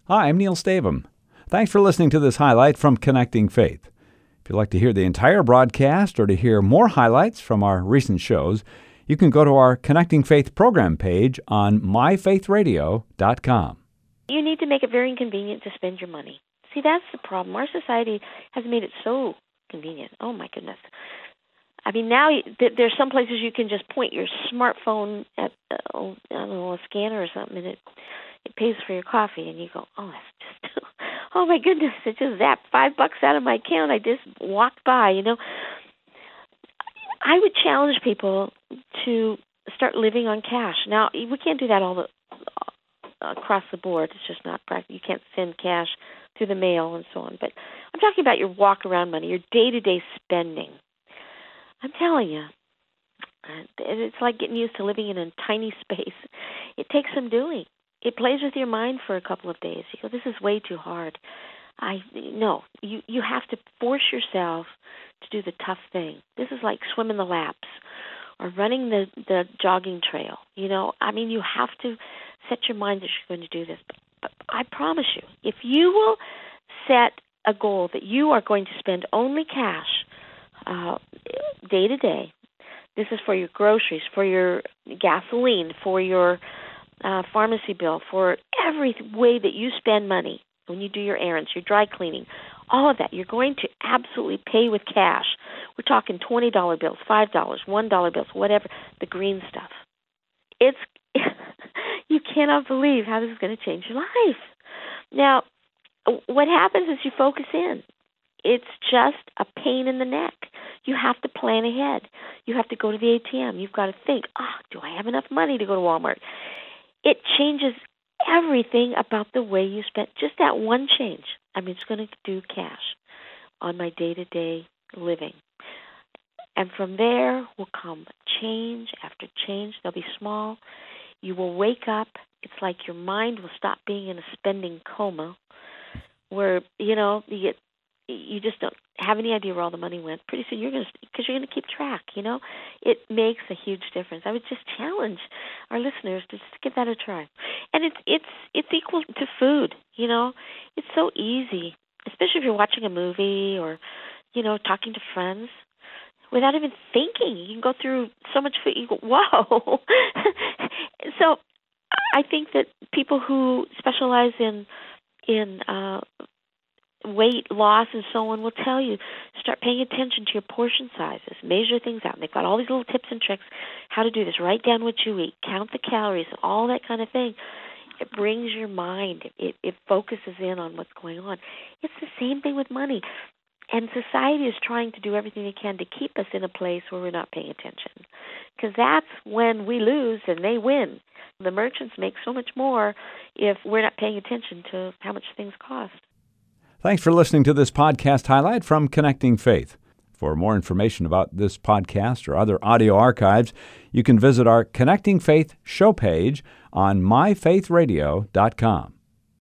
Hi, I'm Neil Stavum. Thanks for listening to this highlight from Connecting Faith. If you'd like to hear the entire broadcast or to hear more highlights from our recent shows, you can go to our Connecting Faith program page on myfaithradio.com. You need to make it very inconvenient to spend your money. See, that's the problem. Our society has made it so convenient. Oh, my goodness. I mean, now there's some places you can just point your smartphone at, I don't know, a scanner or something, and it pays for your coffee, and you go, oh, that's just, oh my goodness, it just zapped $5 out of my account. I just walked by, you know. I would challenge people to start living on cash. Now, we can't do that all across the board. It's just not practical. You can't send cash through the mail and so on. But I'm talking about your walk-around money, your day-to-day spending. I'm telling you, it's like getting used to living in a tiny space. It takes some doing. It plays with your mind for a couple of days. You go, this is way too hard. No, you have to force yourself to do the tough thing. This is like swimming the laps or running the jogging trail. You know, I mean, you have to set your mind that you're going to do this. But I promise you, if you will set a goal that you are going to spend only cash day to day, this is for your groceries, for your gasoline, for your pharmacy bill, for every way that you spend money when you do your errands, your dry cleaning, all of that, you're going to absolutely pay with cash. We're talking $20 bills, $5, $1 bills, whatever, the green stuff. It's you cannot believe how this is going to change your life. Now, what happens is you focus in. It's just a pain in the neck. You have to plan ahead. You have to go to the ATM. You've got to think, do I have enough money to go to Walmart? It changes everything about the way you spend. Just that one change. I mean, it's going to do cash on my day-to-day living. And from there will come change after change. They'll be small. You will wake up. It's like your mind will stop being in a spending coma where, you just don't have any idea where all the money went. Pretty soon because you're going to keep track, It makes a huge difference. I would just challenge our listeners to just give that a try. And it's equal to food, It's so easy, especially if you're watching a movie or, talking to friends. Without even thinking, you can go through so much food. You go, whoa. So I think that people who specialize in weight loss and so on will tell you, start paying attention to your portion sizes, measure things out. And they've got all these little tips and tricks how to do this. Write down what you eat, count the calories, and all that kind of thing. It brings your mind. It focuses in on what's going on. It's the same thing with money. And society is trying to do everything they can to keep us in a place where we're not paying attention. Because that's when we lose and they win. The merchants make so much more if we're not paying attention to how much things cost. Thanks for listening to this podcast highlight from Connecting Faith. For more information about this podcast or other audio archives, you can visit our Connecting Faith show page on myfaithradio.com.